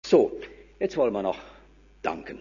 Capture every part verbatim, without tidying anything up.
So, jetzt wollen wir noch danken.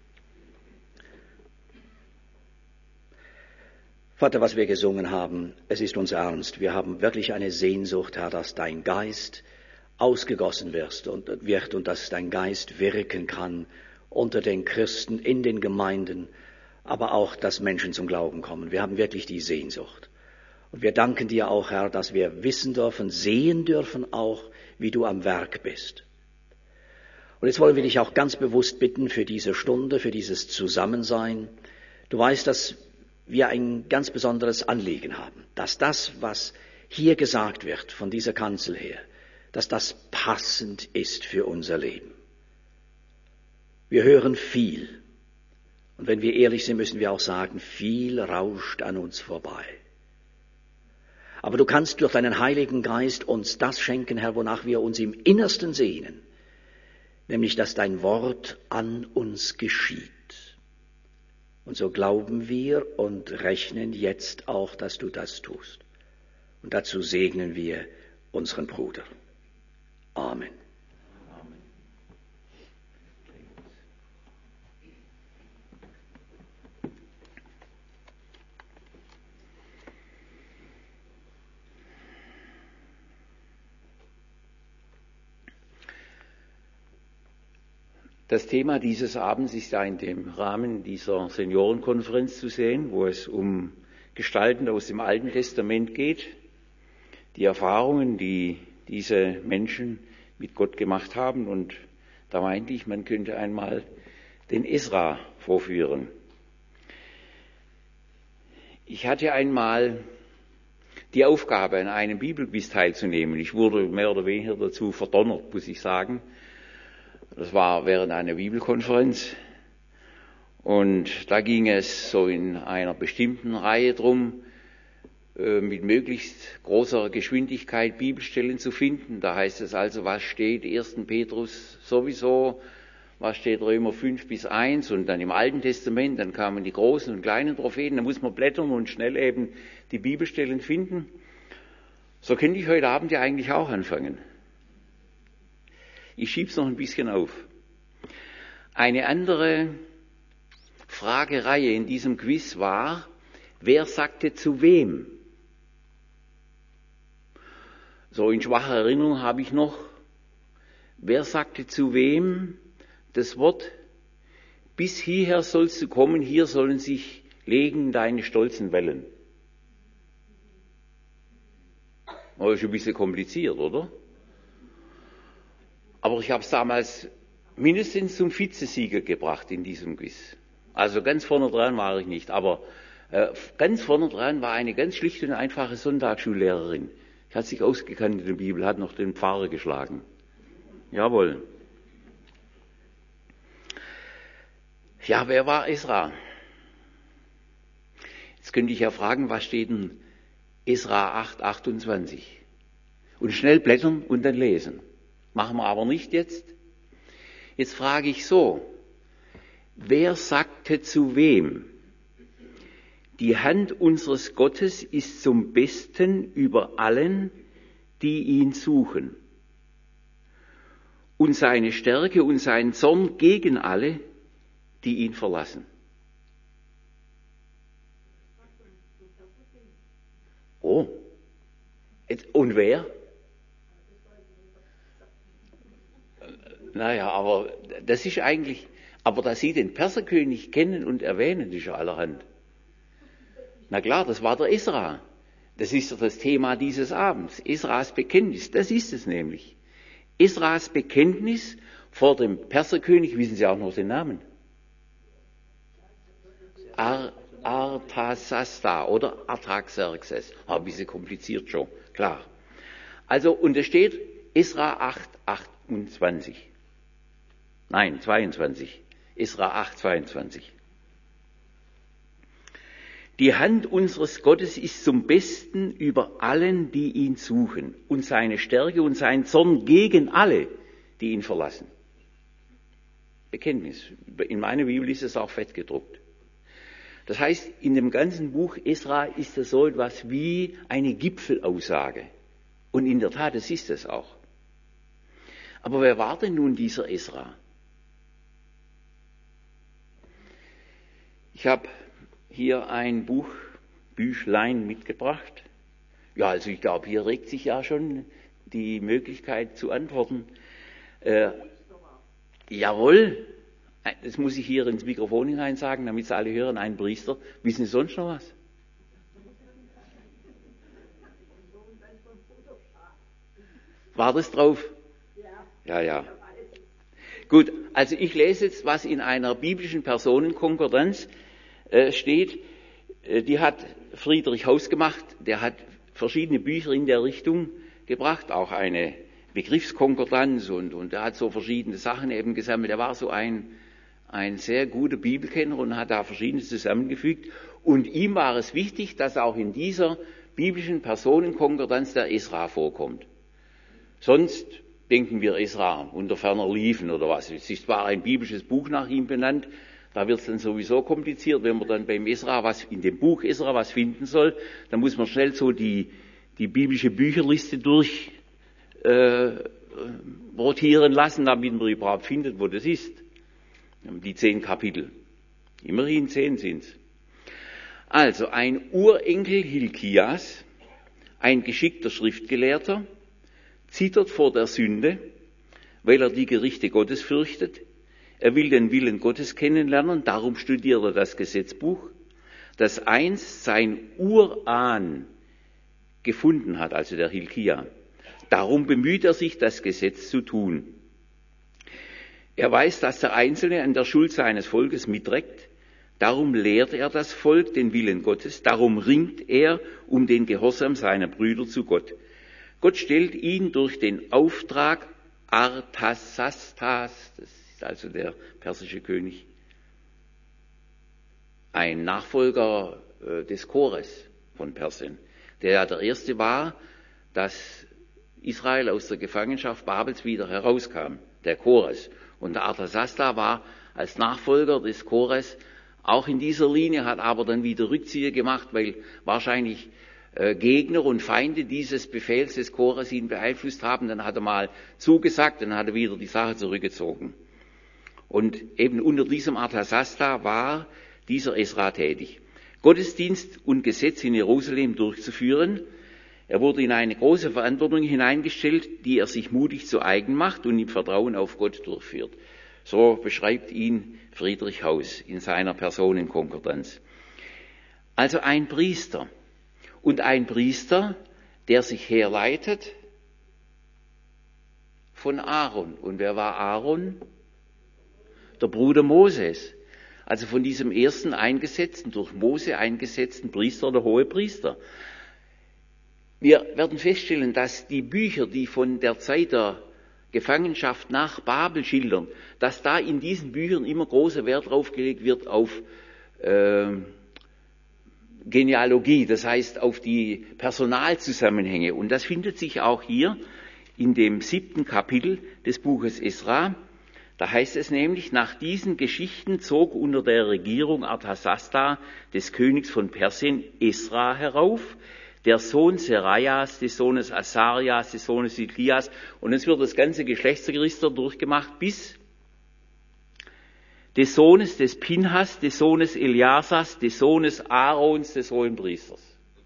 Vater, was wir gesungen haben, es ist uns ernst. Wir haben wirklich eine Sehnsucht, Herr, dass dein Geist ausgegossen wird und, wird und dass dein Geist wirken kann unter den Christen, in den Gemeinden, aber auch, dass Menschen zum Glauben kommen. Wir haben wirklich die Sehnsucht. Und wir danken dir auch, Herr, dass wir wissen dürfen, sehen dürfen auch, wie du am Werk bist. Und jetzt wollen wir dich auch ganz bewusst bitten für diese Stunde, für dieses Zusammensein. Du weißt, dass wir ein ganz besonderes Anliegen haben, dass das, was hier gesagt wird von dieser Kanzel her, dass das passend ist für unser Leben. Wir hören viel. Und wenn wir ehrlich sind, müssen wir auch sagen, viel rauscht an uns vorbei. Aber du kannst durch deinen Heiligen Geist uns das schenken, Herr, wonach wir uns im Innersten sehnen, nämlich, dass dein Wort an uns geschieht. Und so glauben wir und rechnen jetzt auch, dass du das tust. Und dazu segnen wir unseren Bruder. Amen. Amen. Das Thema dieses Abends ist ja in dem Rahmen dieser Seniorenkonferenz zu sehen, wo es um Gestalten aus dem Alten Testament geht, die Erfahrungen, die diese Menschen mit Gott gemacht haben. Und da meinte ich, man könnte einmal den Esra vorführen. Ich hatte einmal die Aufgabe, an einem Bibelquiz teilzunehmen. Ich wurde mehr oder weniger dazu verdonnert, muss ich sagen. Das war während einer Bibelkonferenz und da ging es so in einer bestimmten Reihe drum, mit möglichst großer Geschwindigkeit Bibelstellen zu finden. Da heißt es also, was steht ersten Petrus sowieso, was steht Römer fünf bis eins und dann im Alten Testament, dann kamen die großen und kleinen Propheten, da muss man blättern und schnell eben die Bibelstellen finden. So könnte ich heute Abend ja eigentlich auch anfangen. Ich schieb's noch ein bisschen auf. Eine andere Fragereihe in diesem Quiz war, wer sagte zu wem? So in schwacher Erinnerung habe ich noch, wer sagte zu wem das Wort, bis hierher sollst du kommen, hier sollen sich legen deine stolzen Wellen. Das ist ein bisschen kompliziert, oder? Aber ich habe es damals mindestens zum Vizesieger gebracht in diesem Quiz. Also ganz vorne dran war ich nicht, aber äh, ganz vorne dran war eine ganz schlichte und einfache Sonntagsschullehrerin. Die hat sich ausgekannt in der Bibel, hat noch den Pfarrer geschlagen. Jawohl. Ja, wer war Esra? Jetzt könnte ich ja fragen, was steht in Esra acht, achtundzwanzig? Und schnell blättern und dann lesen. Machen wir aber nicht jetzt. Jetzt frage ich so, wer sagte zu wem? Die Hand unseres Gottes ist zum Besten über allen, die ihn suchen. Und seine Stärke und sein Zorn gegen alle, die ihn verlassen. Oh, und wer? Naja, aber das ist eigentlich, aber dass Sie den Perserkönig kennen und erwähnen, ist ja allerhand. Na klar, das war der Esra. Das ist ja das Thema dieses Abends. Esras Bekenntnis, das ist es nämlich. Esras Bekenntnis vor dem Perserkönig, wissen Sie auch noch den Namen? Ar- Artasasta oder Artaxerxes. Aber ein bisschen kompliziert schon, klar. Also, und es steht Esra acht, achtundzwanzig. Nein, zweiundzwanzig. Esra acht, zweiundzwanzig. Die Hand unseres Gottes ist zum Besten über allen, die ihn suchen, und seine Stärke und sein Zorn gegen alle, die ihn verlassen. Bekenntnis. In meiner Bibel ist es auch fett gedruckt. Das heißt, in dem ganzen Buch Esra ist es so etwas wie eine Gipfelaussage. Und in der Tat, das ist es auch. Aber wer war denn nun dieser Esra? Ich habe hier ein Buch, Büchlein mitgebracht. Ja, also ich glaube, hier regt sich ja schon die Möglichkeit zu antworten. Äh, jawohl, das muss ich hier ins Mikrofon hinein sagen, damit es alle hören, ein Priester. Wissen Sie sonst noch was? War das drauf? Ja, ja. Gut, also ich lese jetzt, was in einer biblischen Personenkonkordanz äh, steht. Äh, die hat Friedrich Haus gemacht, der hat verschiedene Bücher in der Richtung gebracht, auch eine Begriffskonkordanz und, und er hat so verschiedene Sachen eben gesammelt. Er war so ein, ein sehr guter Bibelkenner und hat da Verschiedenes zusammengefügt. Und ihm war es wichtig, dass auch in dieser biblischen Personenkonkordanz der Esra vorkommt. Sonst denken wir Esra unter ferner liefen oder was. Es ist zwar ein biblisches Buch nach ihm benannt, da wird es dann sowieso kompliziert, wenn man dann beim Esra was, in dem Buch Esra was finden soll, dann muss man schnell so die, die biblische Bücherliste durch, äh, rotieren lassen, damit man überhaupt findet, wo das ist. Die zehn Kapitel. Immerhin zehn sind's. Also, ein Urenkel Hilkias, ein geschickter Schriftgelehrter, zittert vor der Sünde, weil er die Gerichte Gottes fürchtet. Er will den Willen Gottes kennenlernen, darum studiert er das Gesetzbuch, das einst sein Urahn gefunden hat, also der Hilkia. Darum bemüht er sich, das Gesetz zu tun. Er weiß, dass der Einzelne an der Schuld seines Volkes mitträgt. Darum lehrt er das Volk den Willen Gottes. Darum ringt er um den Gehorsam seiner Brüder zu Gott. Gott stellt ihn durch den Auftrag Arthasastas, das ist also der persische König, ein Nachfolger äh, des Kores von Persien, der ja der erste war, dass Israel aus der Gefangenschaft Babels wieder herauskam, der Kores. Und der Arthasasta war als Nachfolger des Kores auch in dieser Linie, hat aber dann wieder Rückzieher gemacht, weil wahrscheinlich äh, Gegner und Feinde dieses Befehls des Kores ihn beeinflusst haben. Dann hat er mal zugesagt, dann hat er wieder die Sache zurückgezogen. Und eben unter diesem Arthasasta war dieser Esra tätig, Gottesdienst und Gesetz in Jerusalem durchzuführen. Er wurde in eine große Verantwortung hineingestellt, die er sich mutig zu eigen macht und im Vertrauen auf Gott durchführt. So beschreibt ihn Friedrich Haus in seiner Personenkonkordanz. Also ein Priester. Und ein Priester, der sich herleitet von Aaron. Und wer war Aaron? Der Bruder Moses. Also von diesem ersten eingesetzten, durch Mose eingesetzten Priester, der Hohepriester. Wir werden feststellen, dass die Bücher, die von der Zeit der Gefangenschaft nach Babel schildern, dass da in diesen Büchern immer großer Wert drauf gelegt wird auf äh, Genealogie, das heißt auf die Personalzusammenhänge. Und das findet sich auch hier in dem siebten Kapitel des Buches Esra. Da heißt es nämlich, nach diesen Geschichten zog unter der Regierung Arthasasta des Königs von Persien Esra herauf, der Sohn Serajas, des Sohnes Asarias, des Sohnes Hilkias. Und es wird das ganze Geschlechtsregister durchgemacht bis des Sohnes des Pinhas, des Sohnes Eliasas, des Sohnes Aarons, des Hohenpriesters.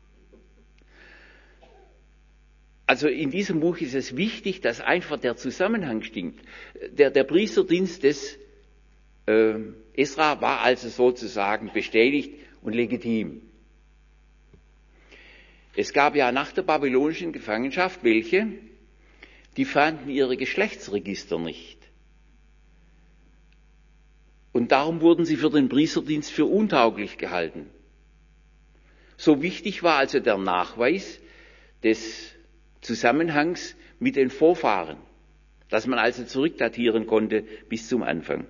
Also in diesem Buch ist es wichtig, dass einfach der Zusammenhang stimmt. Der, der Priesterdienst des äh, Esra war also sozusagen bestätigt und legitim. Es gab ja nach der babylonischen Gefangenschaft welche, die fanden ihre Geschlechtsregister nicht. Und darum wurden sie für den Priesterdienst für untauglich gehalten. So wichtig war also der Nachweis des Zusammenhangs mit den Vorfahren, dass man also zurückdatieren konnte bis zum Anfang.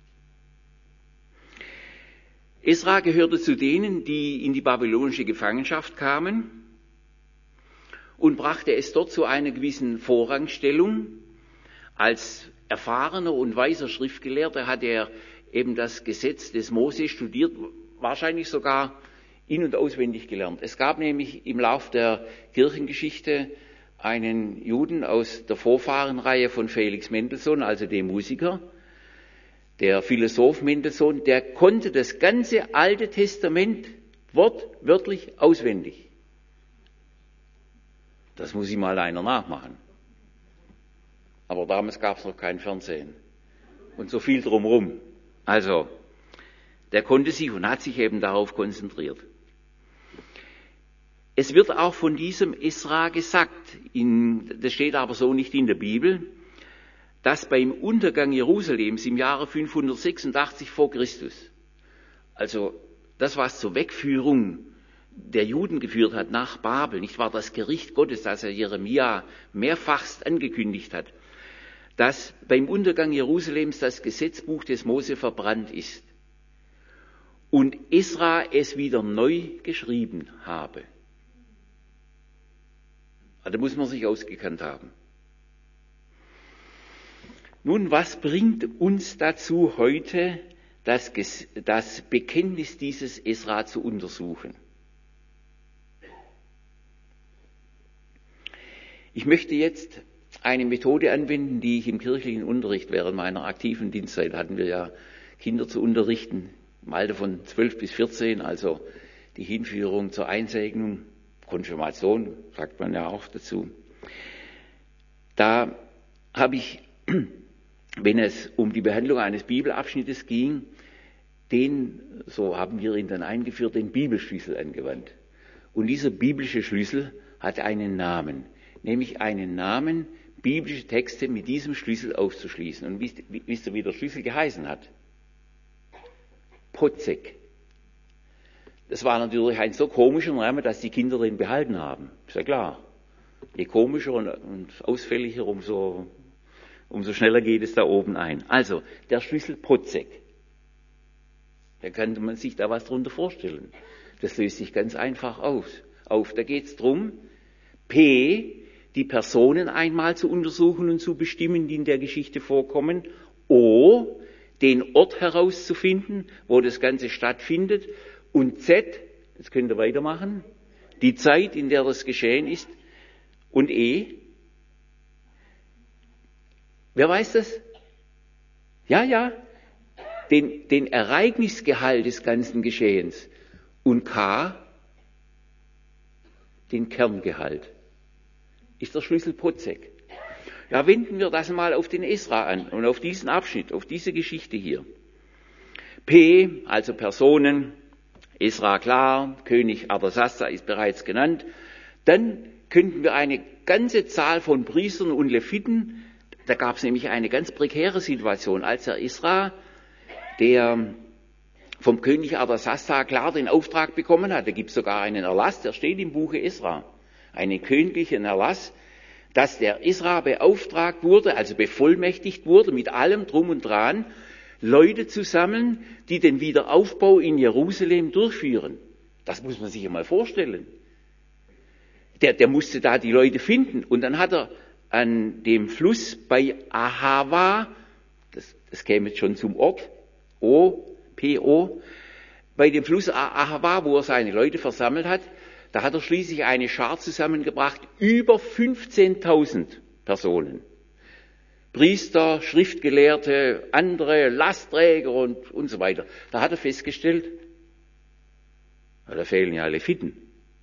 Esra gehörte zu denen, die in die babylonische Gefangenschaft kamen und brachte es dort zu einer gewissen Vorrangstellung. Als erfahrener und weiser Schriftgelehrter hat er eben das Gesetz des Mose studiert, wahrscheinlich sogar in- und auswendig gelernt. Es gab nämlich im Lauf der Kirchengeschichte einen Juden aus der Vorfahrenreihe von Felix Mendelssohn, also dem Musiker, der Philosoph Mendelssohn, der konnte das ganze Alte Testament wortwörtlich auswendig. Das muss ihm mal einer nachmachen. Aber damals gab es noch kein Fernsehen und so viel drumherum. Also, der konnte sich und hat sich eben darauf konzentriert. Es wird auch von diesem Esra gesagt, in, das steht aber so nicht in der Bibel, dass beim Untergang Jerusalems im Jahre fünfhundertsechsundachtzig vor Christus, also das, was zur Wegführung der Juden geführt hat nach Babel, nicht wahr, das Gericht Gottes, das er Jeremia mehrfachst angekündigt hat, dass beim Untergang Jerusalems das Gesetzbuch des Mose verbrannt ist und Esra es wieder neu geschrieben habe. Da muss man sich ausgekannt haben. Nun, was bringt uns dazu, heute das, das Bekenntnis dieses Esra zu untersuchen? Ich möchte jetzt eine Methode anwenden, die ich im kirchlichen Unterricht während meiner aktiven Dienstzeit, hatten wir ja Kinder zu unterrichten, im Alter von zwölf bis vierzehn, also die Hinführung zur Einsegnung, Konfirmation, sagt man ja auch dazu. Da habe ich, wenn es um die Behandlung eines Bibelabschnittes ging, den, so haben wir ihn dann eingeführt, den Bibelschlüssel angewandt. Und dieser biblische Schlüssel hat einen Namen, nämlich einen Namen, biblische Texte mit diesem Schlüssel aufzuschließen. Und wisst, wisst ihr, wie der Schlüssel geheißen hat? Potzek. Das war natürlich ein so komischer Name, dass die Kinder den behalten haben. Ist ja klar. Je komischer und, und ausfälliger, umso, umso schneller geht es da oben ein. Also, der Schlüssel Potzek. Da kann man sich da was drunter vorstellen. Das löst sich ganz einfach aus, auf. Da geht es darum, P, die Personen einmal zu untersuchen und zu bestimmen, die in der Geschichte vorkommen. O, den Ort herauszufinden, wo das Ganze stattfindet. Und Z, jetzt könnt ihr weitermachen, die Zeit, in der das geschehen ist. Und E, wer weiß das? Ja, ja, den, den Ereignisgehalt des ganzen Geschehens. Und K, den Kerngehalt. Ist der Schlüssel Potzek. Ja, wenden wir das mal auf den Esra an und auf diesen Abschnitt, auf diese Geschichte hier. P, also Personen, Esra klar, König Artasasta ist bereits genannt. Dann könnten wir eine ganze Zahl von Priestern und Leviten, da gab es nämlich eine ganz prekäre Situation, als der Esra, der vom König Artasasta klar den Auftrag bekommen hat, da gibt es sogar einen Erlass, der steht im Buche Esra, einen königlichen Erlass, dass der Esra beauftragt wurde, also bevollmächtigt wurde, mit allem Drum und Dran, Leute zu sammeln, die den Wiederaufbau in Jerusalem durchführen. Das muss man sich ja mal vorstellen. Der, der musste da die Leute finden. Und dann hat er an dem Fluss bei Ahava, das, das käme jetzt schon zum Ort, O, P O, bei dem Fluss Ahava, wo er seine Leute versammelt hat, da hat er schließlich eine Schar zusammengebracht, über fünfzehntausend Personen. Priester, Schriftgelehrte, andere Lastträger und, und so weiter. Da hat er festgestellt, ja, da fehlen ja Leviten.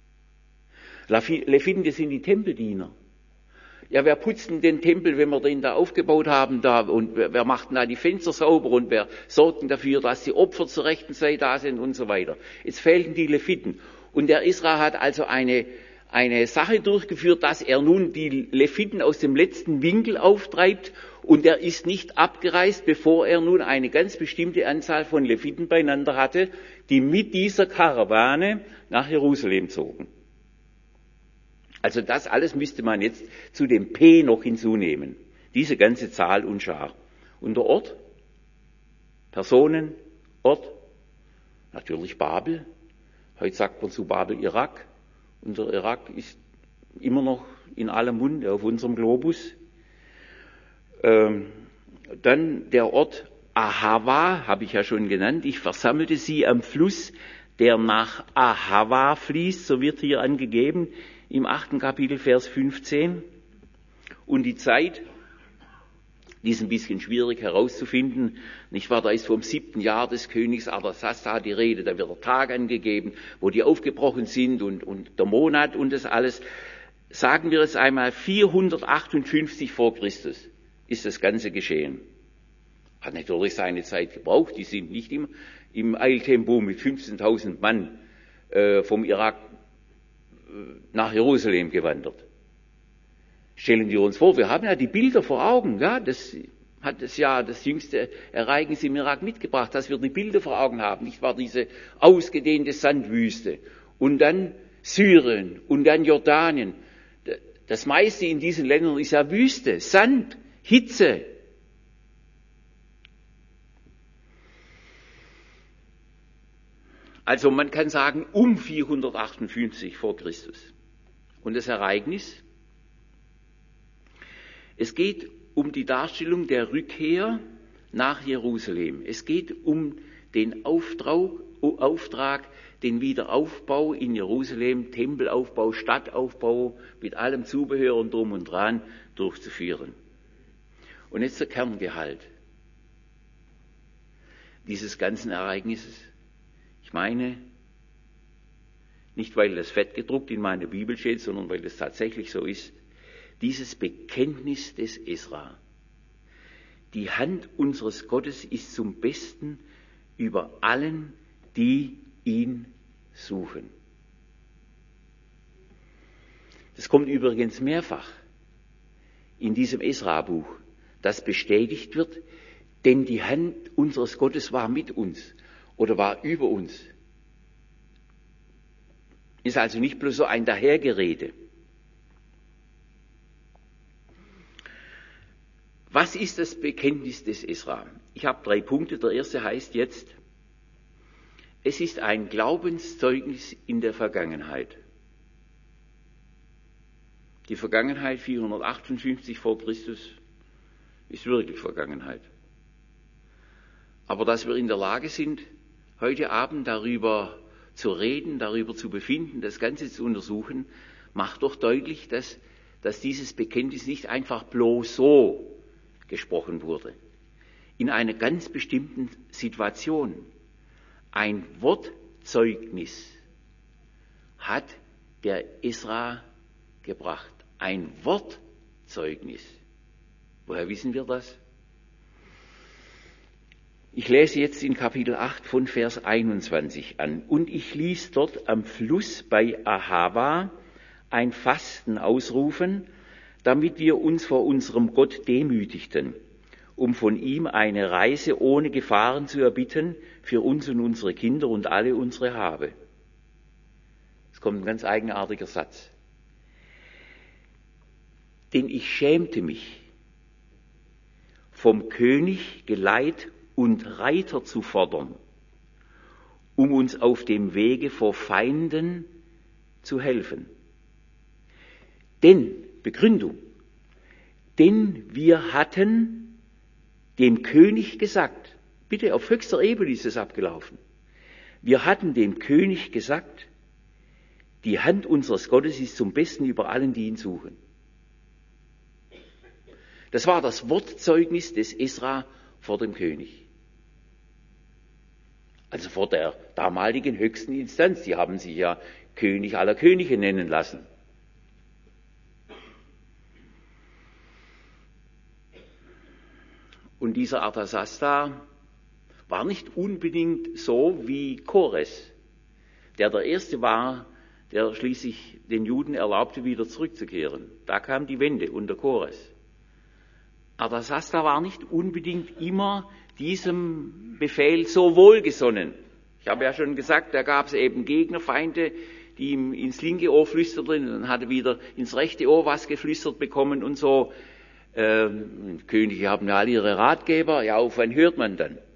Leviten, das sind die Tempeldiener. Ja, wer putzt denn den Tempel, wenn wir den da aufgebaut haben, da, und wer, wer macht denn da die Fenster sauber und wer sorgt denn dafür, dass die Opfer zur rechten Zeit da sind und so weiter. Jetzt fehlten die Leviten. Und der Esra hat also eine, eine Sache durchgeführt, dass er nun die Leviten aus dem letzten Winkel auftreibt und er ist nicht abgereist, bevor er nun eine ganz bestimmte Anzahl von Leviten beieinander hatte, die mit dieser Karawane nach Jerusalem zogen. Also das alles müsste man jetzt zu dem P noch hinzunehmen. Diese ganze Zahl und Schar. Und der Ort? Personen, Ort? Natürlich Babel. Heute sagt man zu Babel Irak. Und der Irak ist immer noch in allem Munde auf unserem Globus. Ähm, dann der Ort Ahava, habe ich ja schon genannt. Ich versammelte sie am Fluss, der nach Ahava fließt, so wird hier angegeben im achten Kapitel, Vers fünfzehn. Und die Zeit, die ist ein bisschen schwierig herauszufinden, nicht wahr? Da ist vom siebten Jahr des Königs Artasasta die Rede, da wird der Tag angegeben, wo die aufgebrochen sind und, und der Monat und das alles. Sagen wir es einmal, vierhundertachtundfünfzig vor Christus ist das Ganze geschehen. Hat natürlich seine Zeit gebraucht, die sind nicht im, im Eiltempo mit fünfzehntausend Mann äh, vom Irak äh, nach Jerusalem gewandert. Stellen wir uns vor, wir haben ja die Bilder vor Augen, ja, das hat das ja das jüngste Ereignis im Irak mitgebracht, dass wir die Bilder vor Augen haben, nicht wahr, diese ausgedehnte Sandwüste und dann Syrien und dann Jordanien. Das meiste in diesen Ländern ist ja Wüste, Sand, Hitze. Also man kann sagen, um vierhundertachtundfünfzig vor Christus. Und das Ereignis, es geht um die Darstellung der Rückkehr nach Jerusalem. Es geht um den Auftrag, Auftrag, den Wiederaufbau in Jerusalem, Tempelaufbau, Stadtaufbau, mit allem Zubehör und drum und dran durchzuführen. Und jetzt der Kerngehalt dieses ganzen Ereignisses. Ich meine, nicht weil das fett gedruckt in meiner Bibel steht, sondern weil es tatsächlich so ist, dieses Bekenntnis des Esra. Die Hand unseres Gottes ist zum Besten über allen, die ihn suchen. Das kommt übrigens mehrfach in diesem Esra-Buch, das bestätigt wird, denn die Hand unseres Gottes war mit uns oder war über uns. Ist also nicht bloß so ein Dahergerede. Was ist das Bekenntnis des Esra? Ich habe drei Punkte. Der erste heißt jetzt, es ist ein Glaubenszeugnis in der Vergangenheit. Die Vergangenheit vierhundertachtundfünfzig vor Christus ist wirklich Vergangenheit. Aber dass wir in der Lage sind, heute Abend darüber zu reden, darüber zu befinden, das Ganze zu untersuchen, macht doch deutlich, dass, dass dieses Bekenntnis nicht einfach bloß so gesprochen wurde. In einer ganz bestimmten Situation. Ein Wortzeugnis hat der Esra gebracht. Ein Wortzeugnis. Woher wissen wir das? Ich lese jetzt in Kapitel acht von Vers einundzwanzig an. Und ich ließ dort am Fluss bei Ahava ein Fasten ausrufen, damit wir uns vor unserem Gott demütigten, um von ihm eine Reise ohne Gefahren zu erbitten für uns und unsere Kinder und alle unsere Habe. Es kommt ein ganz eigenartiger Satz. Denn ich schämte mich, vom König Geleit und Reiter zu fordern, um uns auf dem Wege vor Feinden zu helfen. Denn, Begründung, denn wir hatten dem König gesagt, bitte auf höchster Ebene ist es abgelaufen, wir hatten dem König gesagt, die Hand unseres Gottes ist zum Besten über allen, die ihn suchen. Das war das Wortzeugnis des Esra vor dem König. Also vor der damaligen höchsten Instanz. Die haben sich ja König aller Könige nennen lassen. Und dieser Artasasta war nicht unbedingt so wie Kores, der der Erste war, der schließlich den Juden erlaubte, wieder zurückzukehren. Da kam die Wende unter Kores. Artasasta war nicht unbedingt immer diesem Befehl so wohlgesonnen. Ich habe ja schon gesagt, da gab es eben Gegnerfeinde, die ihm ins linke Ohr flüsterten, und dann hat er wieder ins rechte Ohr was geflüstert bekommen und so. Ähm, Könige haben ja alle ihre Ratgeber, ja, auf wen hört man dann?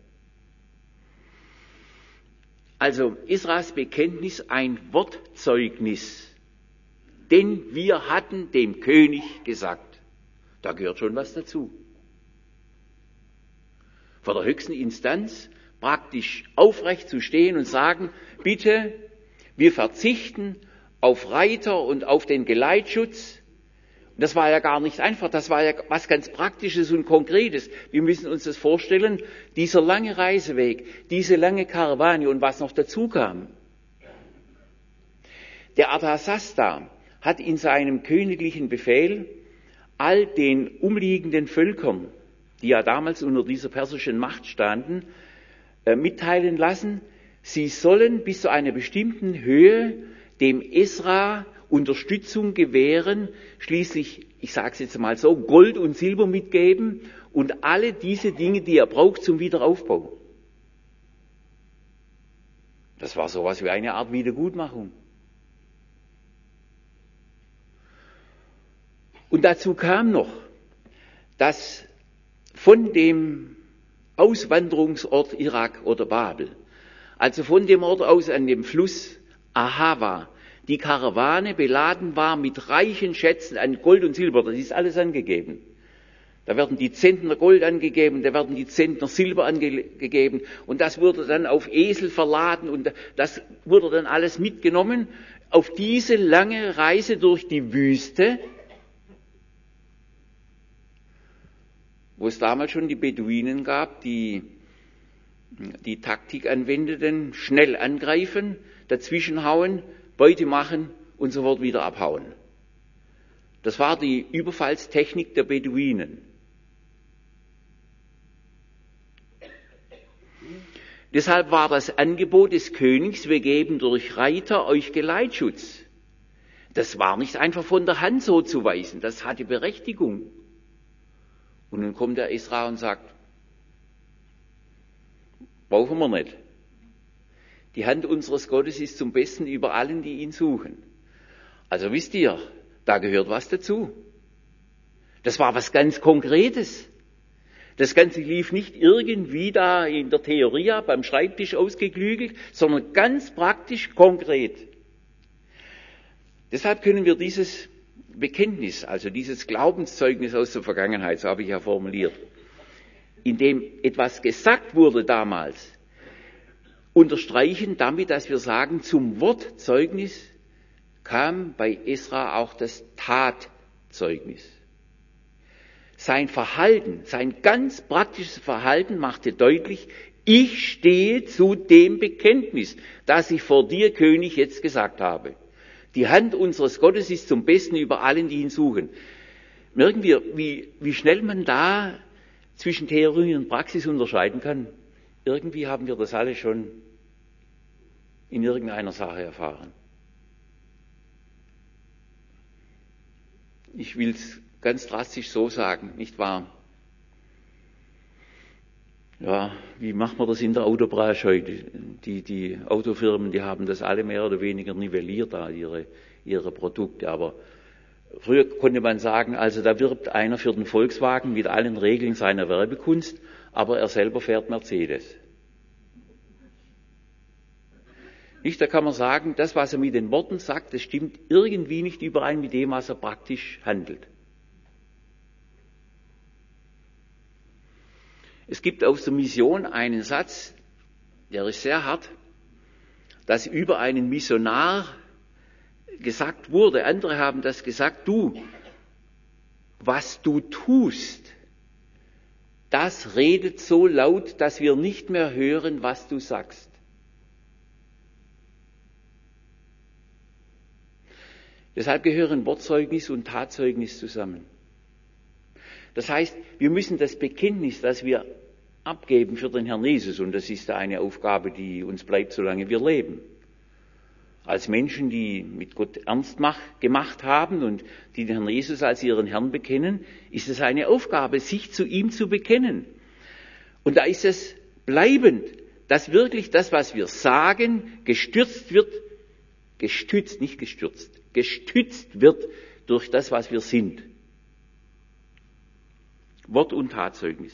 Also Esras Bekenntnis, ein Wortzeugnis, denn wir hatten dem König gesagt. Da gehört schon was dazu. Vor der höchsten Instanz praktisch aufrecht zu stehen und sagen, bitte, wir verzichten auf Reiter und auf den Geleitschutz. Und das war ja gar nicht einfach, das war ja was ganz Praktisches und Konkretes. Wir müssen uns das vorstellen, dieser lange Reiseweg, diese lange Karawane und was noch dazu kam. Der Arthasasta hat in seinem königlichen Befehl all den umliegenden Völkern, die ja damals unter dieser persischen Macht standen, äh, mitteilen lassen, sie sollen bis zu einer bestimmten Höhe dem Esra Unterstützung gewähren, schließlich, ich sage es jetzt mal so, Gold und Silber mitgeben und alle diese Dinge, die er braucht zum Wiederaufbau. Das war sowas wie eine Art Wiedergutmachung. Und dazu kam noch, dass von dem Auswanderungsort Irak oder Babel, also von dem Ort aus an dem Fluss Ahava, die Karawane beladen war mit reichen Schätzen an Gold und Silber, das ist alles angegeben. Da werden die Zentner Gold angegeben, da werden die Zentner Silber angegeben und das wurde dann auf Esel verladen und das wurde dann alles mitgenommen auf diese lange Reise durch die Wüste, wo es damals schon die Beduinen gab, die die Taktik anwendeten, schnell angreifen, dazwischenhauen, Beute machen und sofort wieder abhauen. Das war die Überfallstechnik der Beduinen. Deshalb war das Angebot des Königs, wir geben durch Reiter euch Geleitschutz. Das war nicht einfach von der Hand so zu weisen, das hatte Berechtigung. Und nun kommt der Esra und sagt, brauchen wir nicht. Die Hand unseres Gottes ist zum Besten über allen, die ihn suchen. Also wisst ihr, da gehört was dazu. Das war was ganz Konkretes. Das Ganze lief nicht irgendwie da in der Theorie beim Schreibtisch ausgeklügelt, sondern ganz praktisch konkret. Deshalb können wir dieses Bekenntnis, also dieses Glaubenszeugnis aus der Vergangenheit, so habe ich ja formuliert, in dem etwas gesagt wurde damals, unterstreichen damit, dass wir sagen, zum Wortzeugnis kam bei Esra auch das Tatzeugnis. Sein Verhalten, sein ganz praktisches Verhalten machte deutlich, ich stehe zu dem Bekenntnis, das ich vor dir, König, jetzt gesagt habe. Die Hand unseres Gottes ist zum Besten über allen, die ihn suchen. Merken wir, wie, wie schnell man da zwischen Theorie und Praxis unterscheiden kann. Irgendwie haben wir das alle schon in irgendeiner Sache erfahren. Ich will es ganz drastisch so sagen, nicht wahr? Ja, wie macht man das in der Autobranche heute? Die, die Autofirmen, die haben das alle mehr oder weniger nivelliert, da ihre, ihre Produkte. Aber früher konnte man sagen, also da wirbt einer für den Volkswagen mit allen Regeln seiner Werbekunst, aber er selber fährt Mercedes. Nicht, da kann man sagen, das, was er mit den Worten sagt, das stimmt irgendwie nicht überein mit dem, was er praktisch handelt. Es gibt aus der Mission einen Satz, der ist sehr hart, dass über einen Missionar gesagt wurde, andere haben das gesagt, du, was du tust, das redet so laut, dass wir nicht mehr hören, was du sagst. Deshalb gehören Wortzeugnis und Tatzeugnis zusammen. Das heißt, wir müssen das Bekenntnis, das wir abgeben für den Herrn Jesus, und das ist eine Aufgabe, die uns bleibt, solange wir leben. Als Menschen, die mit Gott ernst gemacht haben und die den Herrn Jesus als ihren Herrn bekennen, ist es eine Aufgabe, sich zu ihm zu bekennen. Und da ist es bleibend, dass wirklich das, was wir sagen, gestürzt wird, gestützt, nicht gestürzt, gestützt wird durch das, was wir sind. Wort- und Tatzeugnis.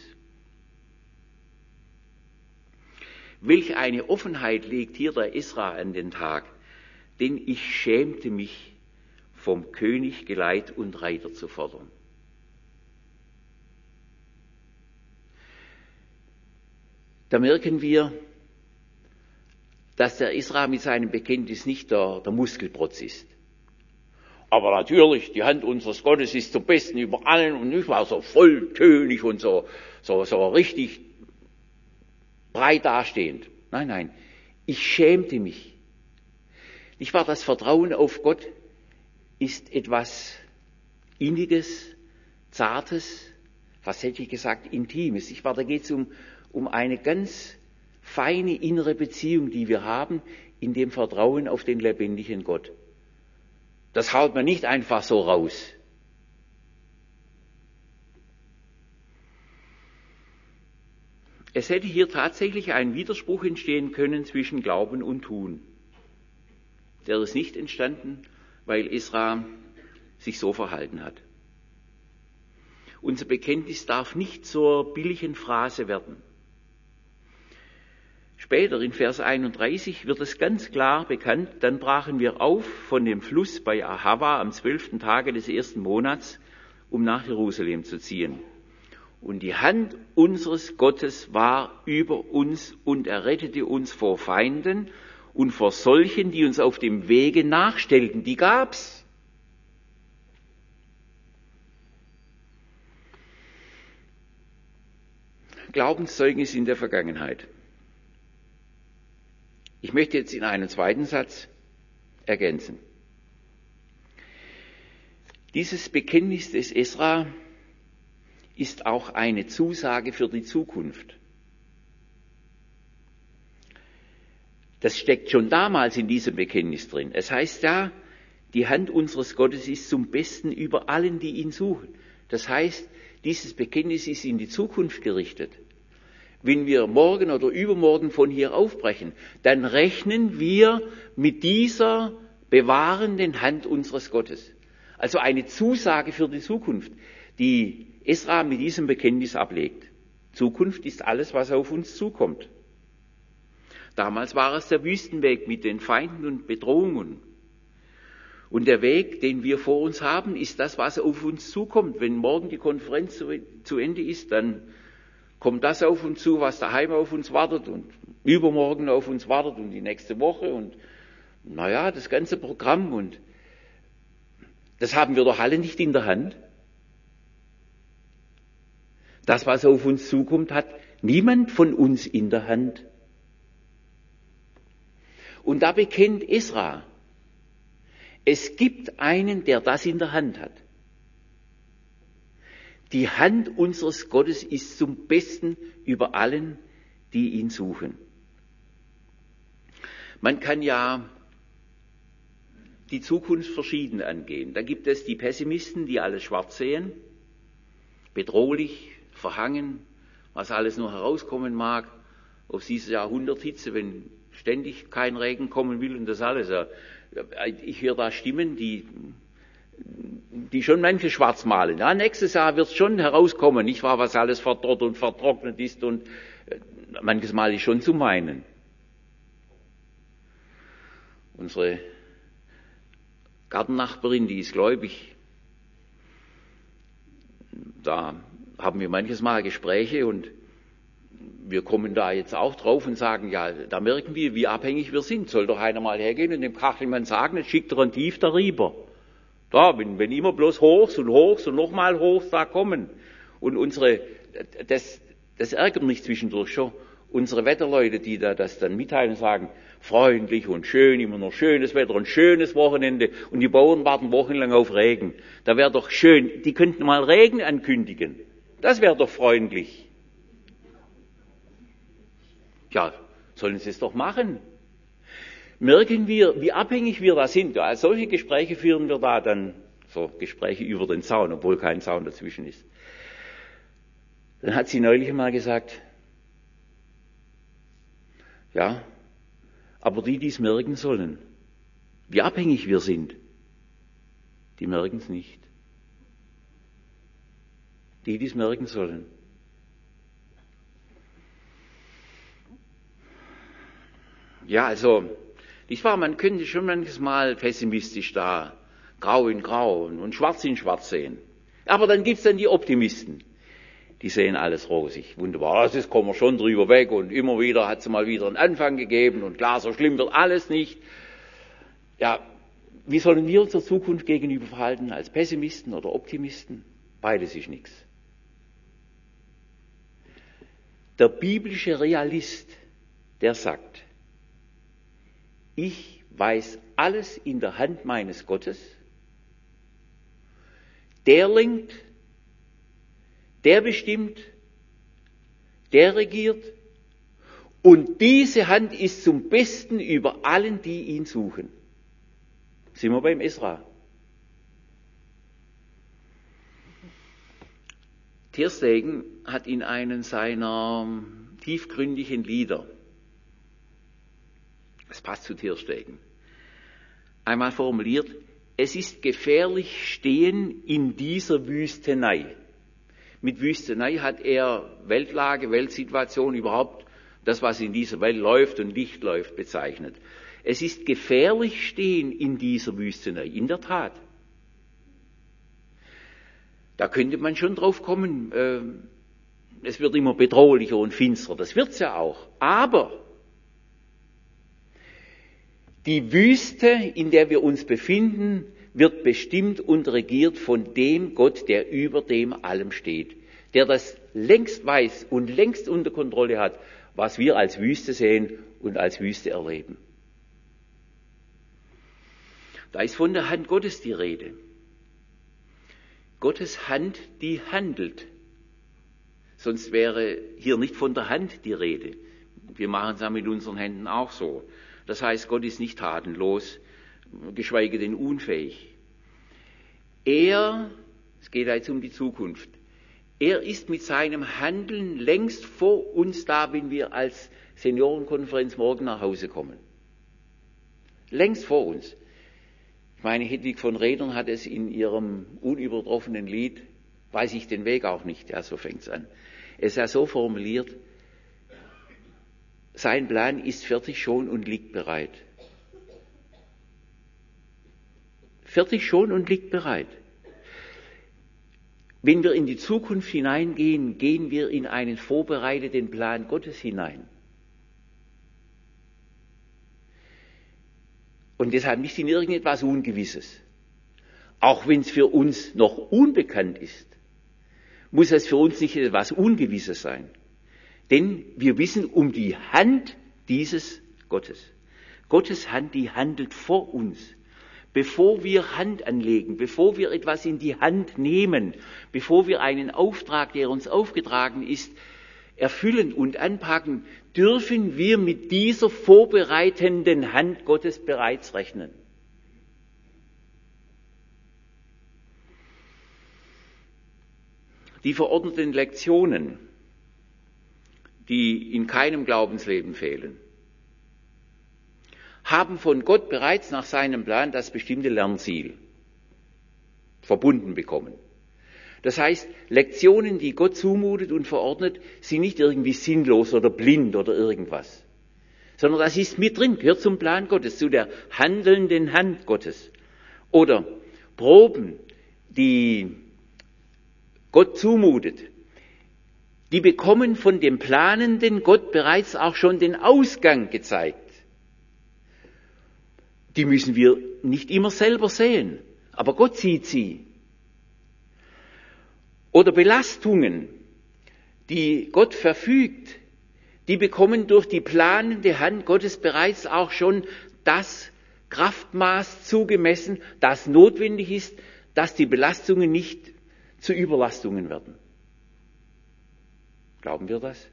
Welch eine Offenheit legt hier der Esra an den Tag, denn ich schämte mich, vom König Geleit und Reiter zu fordern. Da merken wir, dass der Esra mit seinem Bekenntnis nicht der, der Muskelprotz ist. Aber natürlich, die Hand unseres Gottes ist zum Besten über allen und ich war so volltönig und so, so, so richtig breit dastehend. Nein, nein, ich schämte mich. Nicht wahr, das Vertrauen auf Gott ist etwas Inniges, Zartes, was hätte ich gesagt, Intimes. Ich war, da geht es um, um eine ganz feine innere Beziehung, die wir haben, in dem Vertrauen auf den lebendigen Gott. Das haut man nicht einfach so raus. Es hätte hier tatsächlich ein Widerspruch entstehen können zwischen Glauben und Tun. Der ist nicht entstanden, weil Esra sich so verhalten hat. Unser Bekenntnis darf nicht zur billigen Phrase werden. Später in Vers einunddreißig wird es ganz klar bekannt, dann brachen wir auf von dem Fluss bei Ahava am zwölften Tage des ersten Monats, um nach Jerusalem zu ziehen. Und die Hand unseres Gottes war über uns und er rettete uns vor Feinden und vor solchen, die uns auf dem Wege nachstellten. Die gab's. Glaubenszeugnis in der Vergangenheit. Ich möchte jetzt in einem zweiten Satz ergänzen. Dieses Bekenntnis des Esra ist auch eine Zusage für die Zukunft. Das steckt schon damals in diesem Bekenntnis drin. Es heißt ja, die Hand unseres Gottes ist zum Besten über allen, die ihn suchen. Das heißt, dieses Bekenntnis ist in die Zukunft gerichtet. Wenn wir morgen oder übermorgen von hier aufbrechen, dann rechnen wir mit dieser bewahrenden Hand unseres Gottes. Also eine Zusage für die Zukunft, die Esra mit diesem Bekenntnis ablegt. Zukunft ist alles, was auf uns zukommt. Damals war es der Wüstenweg mit den Feinden und Bedrohungen. Und der Weg, den wir vor uns haben, ist das, was auf uns zukommt. Wenn morgen die Konferenz zu, zu Ende ist, dann kommt das auf uns zu, was daheim auf uns wartet und übermorgen auf uns wartet und die nächste Woche und naja, das ganze Programm und das haben wir doch alle nicht in der Hand. Das, was auf uns zukommt, hat niemand von uns in der Hand. Und da bekennt Esra, es gibt einen, der das in der Hand hat. Die Hand unseres Gottes ist zum Besten über allen, die ihn suchen. Man kann ja die Zukunft verschieden angehen. Da gibt es die Pessimisten, die alles schwarz sehen, bedrohlich, verhangen, was alles nur herauskommen mag, aus dieser Jahrhunderthitze, wenn ständig kein Regen kommen will und das alles. Ich höre da Stimmen, die die schon manche schwarz malen. Ja, nächstes Jahr wird es schon herauskommen, nicht wahr, was alles verdorrt und vertrocknet ist und äh, manches Mal ist schon zu meinen. Unsere Gartennachbarin, die ist gläubig, da haben wir manches Mal Gespräche und wir kommen da jetzt auch drauf und sagen, ja, da merken wir, wie abhängig wir sind. Soll doch einer mal hergehen und dem Kachelmann sagen, jetzt schickt er ein Tief darüber. Da, wenn, wenn immer bloß Hochs und Hochs und nochmal Hochs da kommen. Und unsere, das, das ärgert mich zwischendurch schon, unsere Wetterleute, die da das dann mitteilen und sagen, freundlich und schön, immer noch schönes Wetter und schönes Wochenende und die Bauern warten wochenlang auf Regen. Da wäre doch schön, die könnten mal Regen ankündigen. Das wäre doch freundlich. Ja, sollen sie es doch machen. Merken wir, wie abhängig wir da sind. Ja, solche Gespräche führen wir da dann, so Gespräche über den Zaun, obwohl kein Zaun dazwischen ist. Dann hat sie neulich mal gesagt, ja, aber die, die es merken sollen, wie abhängig wir sind, die merken es nicht. Die, die es merken sollen. Ja, also, nicht wahr, man könnte schon manches Mal pessimistisch da, grau in grau und schwarz in schwarz sehen. Aber dann gibt's dann die Optimisten. Die sehen alles rosig, wunderbar, das kommen wir schon drüber weg und immer wieder hat es mal wieder einen Anfang gegeben und klar, so schlimm wird alles nicht. Ja, Wie sollen wir unserer Zukunft gegenüber verhalten? Als Pessimisten oder Optimisten? Beides ist nichts. Der biblische Realist, der sagt, ich weiß alles in der Hand meines Gottes, der lenkt, der bestimmt, der regiert und diese Hand ist zum Besten über allen, die ihn suchen. Sind wir beim Esra. Ter Stegen hat in einem seiner tiefgründigen Lieder, es passt zu Ter Stegen, einmal formuliert, es ist gefährlich stehen in dieser Wüstenei. Mit Wüstenei hat er Weltlage, Weltsituation, überhaupt das, was in dieser Welt läuft und nicht läuft, bezeichnet. Es ist gefährlich stehen in dieser Wüstenei, in der Tat. Da könnte man schon drauf kommen, äh, es wird immer bedrohlicher und finsterer, das wird's ja auch. Aber die Wüste, in der wir uns befinden, wird bestimmt und regiert von dem Gott, der über dem allem steht, der das längst weiß und längst unter Kontrolle hat, was wir als Wüste sehen und als Wüste erleben. Da ist von der Hand Gottes die Rede. Gottes Hand, die handelt. Sonst wäre hier nicht von der Hand die Rede. Wir machen es ja mit unseren Händen auch so. Das heißt, Gott ist nicht tatenlos, geschweige denn unfähig. Er, es geht jetzt um die Zukunft, er ist mit seinem Handeln längst vor uns da, wenn wir als Seniorenkonferenz morgen nach Hause kommen. Längst vor uns. Ich meine, Hedwig von Redern hat es in ihrem unübertroffenen Lied, weiß ich den Weg auch nicht, ja, so fängt's an. Es ist ja so formuliert, sein Plan ist fertig schon und liegt bereit. Fertig schon und liegt bereit. Wenn wir in die Zukunft hineingehen, gehen wir in einen vorbereiteten Plan Gottes hinein. Und deshalb nicht in irgendetwas Ungewisses. Auch wenn es für uns noch unbekannt ist, muss es für uns nicht etwas Ungewisses sein. Denn wir wissen um die Hand dieses Gottes. Gottes Hand, die handelt vor uns. Bevor wir Hand anlegen, bevor wir etwas in die Hand nehmen, bevor wir einen Auftrag, der uns aufgetragen ist, erfüllen und anpacken, dürfen wir mit dieser vorbereitenden Hand Gottes bereits rechnen. Die verordneten Lektionen, die in keinem Glaubensleben fehlen, haben von Gott bereits nach seinem Plan das bestimmte Lernziel verbunden bekommen. Das heißt, Lektionen, die Gott zumutet und verordnet, sind nicht irgendwie sinnlos oder blind oder irgendwas, sondern das ist mit drin, gehört zum Plan Gottes, zu der handelnden Hand Gottes. Oder Proben, die Gott zumutet, die bekommen von dem planenden Gott bereits auch schon den Ausgang gezeigt. Die müssen wir nicht immer selber sehen, aber Gott sieht sie. Oder Belastungen, die Gott verfügt, die bekommen durch die planende Hand Gottes bereits auch schon das Kraftmaß zugemessen, das notwendig ist, dass die Belastungen nicht zu Überlastungen werden. Glauben wir das?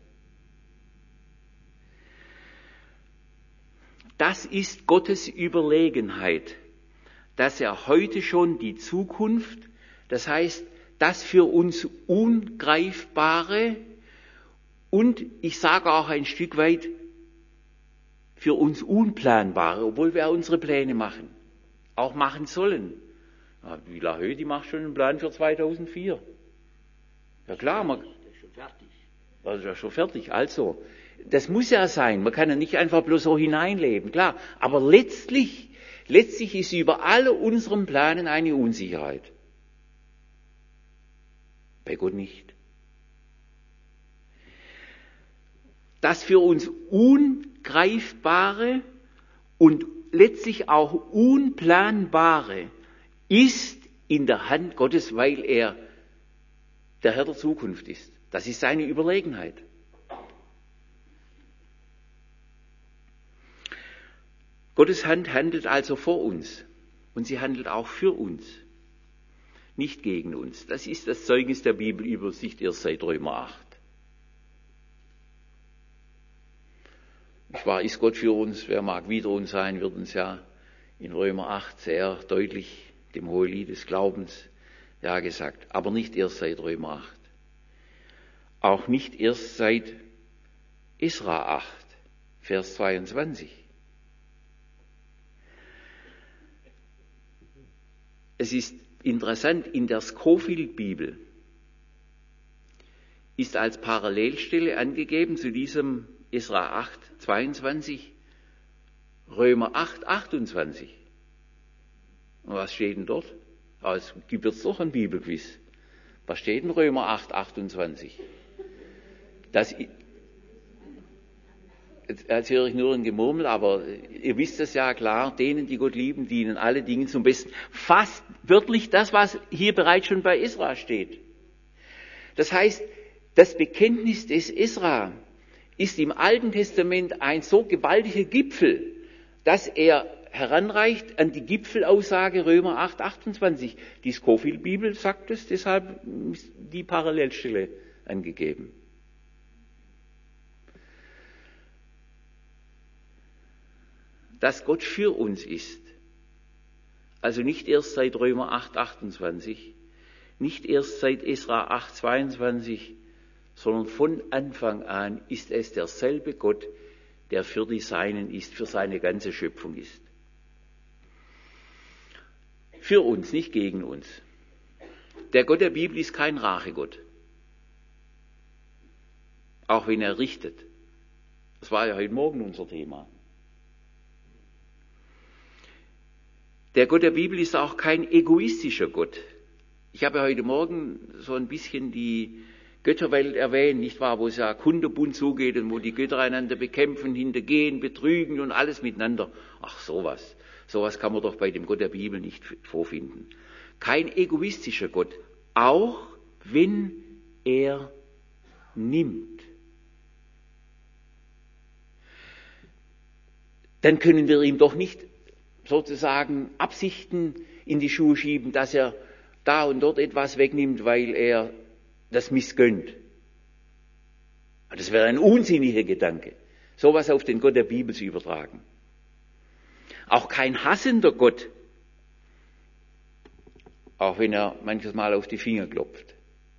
Das ist Gottes Überlegenheit, dass er heute schon die Zukunft, das heißt, das für uns Ungreifbare und ich sage auch ein Stück weit für uns Unplanbare, obwohl wir unsere Pläne machen, auch machen sollen. Ja, die Lahö, die macht schon einen Plan für zweitausendvier. Ja klar, man, das ist schon fertig. Das ist ja schon fertig. Also, das muss ja sein. Man kann ja nicht einfach bloß so hineinleben, klar. Aber letztlich, letztlich ist über alle unseren Planen eine Unsicherheit. Bei Gott nicht. Das für uns Ungreifbare und letztlich auch Unplanbare ist in der Hand Gottes, weil er der Herr der Zukunft ist. Das ist seine Überlegenheit. Gottes Hand handelt also vor uns und sie handelt auch für uns, nicht gegen uns. Das ist das Zeugnis der Bibelübersicht erst seit Römer acht. Nicht wahr, ist Gott für uns, wer mag wider uns sein, wird uns ja in Römer acht sehr deutlich dem Hohelied des Glaubens ja gesagt. Aber nicht erst seit Römer acht. Auch nicht erst seit Esra acht, Vers zweiundzwanzig. Es ist interessant, in der Scofield-Bibel ist als Parallelstelle angegeben zu diesem Esra acht, zweiundzwanzig, Römer acht, achtundzwanzig. Und was steht denn dort? Ah, es gibt jetzt doch ein Bibelquiz. Was steht in Römer acht, achtundzwanzig? Das, jetzt, jetzt höre ich nur ein Gemurmel, aber ihr wisst es ja klar, denen, die Gott lieben, dienen alle Dinge zum Besten. Fast wörtlich das, was hier bereits schon bei Esra steht. Das heißt, das Bekenntnis des Esra ist im Alten Testament ein so gewaltiger Gipfel, dass er heranreicht an die Gipfelaussage Römer acht, achtundzwanzig. Die Scofield-Bibel sagt es, deshalb ist die Parallelstelle angegeben. Dass Gott für uns ist, also nicht erst seit Römer acht, achtundzwanzig, nicht erst seit Esra acht, zweiundzwanzig, sondern von Anfang an ist es derselbe Gott, der für die Seinen ist, für seine ganze Schöpfung ist. Für uns, nicht gegen uns. Der Gott der Bibel ist kein Rachegott. Auch wenn er richtet. Das war ja heute Morgen unser Thema. Der Gott der Bibel ist auch kein egoistischer Gott. Ich habe heute Morgen so ein bisschen die Götterwelt erwähnt, nicht wahr, wo es ja kunterbunt zugeht und wo die Götter einander bekämpfen, hintergehen, betrügen und alles miteinander. Ach, sowas. Sowas kann man doch bei dem Gott der Bibel nicht vorfinden. Kein egoistischer Gott, auch wenn er nimmt. Dann können wir ihm doch nicht sozusagen Absichten in die Schuhe schieben, dass er da und dort etwas wegnimmt, weil er das missgönnt. Das wäre ein unsinniger Gedanke, sowas auf den Gott der Bibel zu übertragen. Auch kein hassender Gott, auch wenn er manches Mal auf die Finger klopft.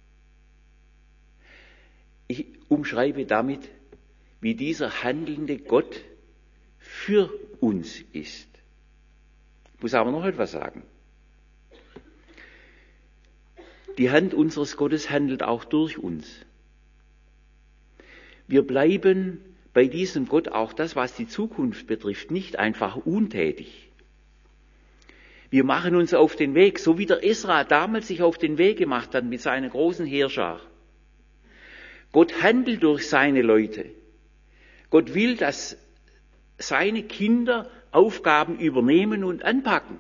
Ich umschreibe damit, wie dieser handelnde Gott für uns ist. Ich muss aber noch etwas sagen. Die Hand unseres Gottes handelt auch durch uns. Wir bleiben bei diesem Gott, auch das, was die Zukunft betrifft, nicht einfach untätig. Wir machen uns auf den Weg, so wie der Esra damals sich auf den Weg gemacht hat mit seiner großen Heerschar. Gott handelt durch seine Leute. Gott will, dass seine Kinder Aufgaben übernehmen und anpacken.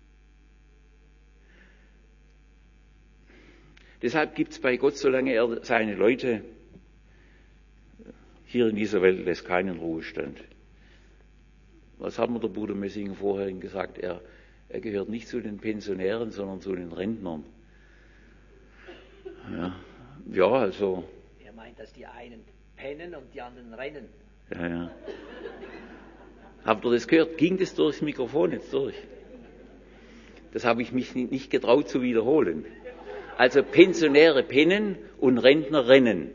Deshalb gibt es bei Gott, solange er seine Leute hier in dieser Welt lässt, keinen Ruhestand. Was hat mir der Bruder Messinger vorhin gesagt? Er, er gehört nicht zu den Pensionären, sondern zu den Rentnern. Ja, ja, also. Er meint, dass die einen pennen und die anderen rennen. Ja, ja. Habt ihr das gehört? Ging das durchs Mikrofon jetzt durch? Das habe ich mich nicht getraut zu wiederholen. Also Pensionäre pennen und Rentner rennen.